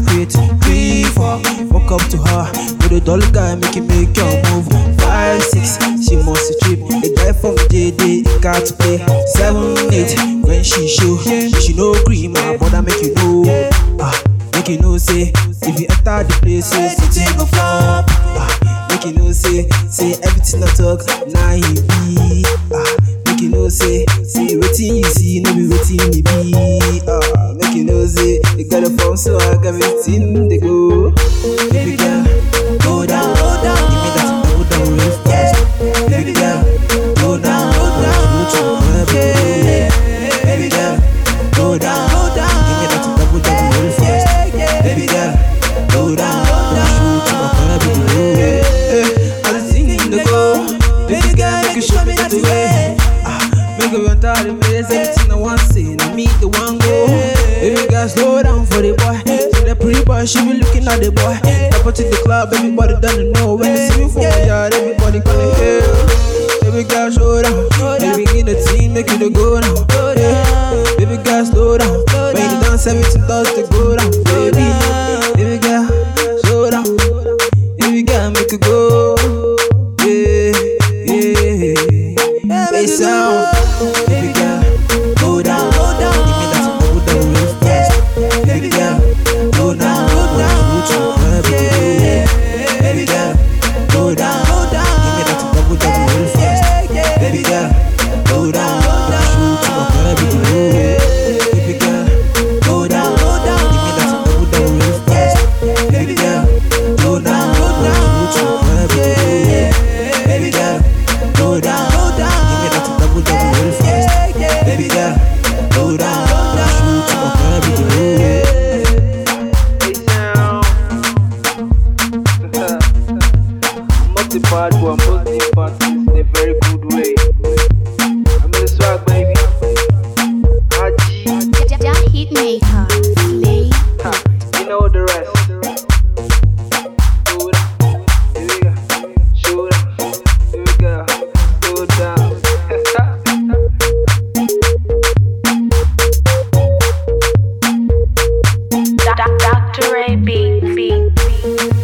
create 3, 4. Walk up to her with a dull guy, make your move. 5, 6, she must trip. The guy from JD, he got to play. 7, 8, when she show, she no green, my brother make you know. Make you know say, if you enter the place, something go flop. Make you know say everything I talk, now he be. Make you know say waiting you see, no be waiting you be. Make you know say you got a phone so I got everything they go. Baby girl, go down, give me that double double real fast. Baby girl, go down, baby girl, go down, give me that double double real fast. Baby girl, go down, shoot to my baby. I was singing the go. Baby girl, make you show me that way. Make you run tired of me, everything I want to say, now me the one go. Baby girl, slow down for the boy. So the pretty boy, she be looking at the boy. Step to the club, everybody doesn't know. When they see me from the yard, everybody gonna hear. Baby girl, slow down. Baby, in the team, make you the go now. Baby girl, slow down. When you dance, everything does the go down. Baby girl, slow down. Baby girl, make you go. Bass sound. Baby girl, go down. Give me that double double real fast. Baby girl, go down. Baby girl, go down. Give me that double double real fast. Baby girl, go down. Shoot to my baby. Baby girl, go down. Give me that double double real fast. Baby girl, go down. Shoot to my baby. Baby girl, go down. Give me that double double real fast. Baby girl, go down. Shoot to my baby. Multi-part boy, multi-part in a very good way. I'm in the swag, baby. That hit maker, Slay. You know the rest. Here we go. Shoot up. Here we go. Go down. Dr. Ray B.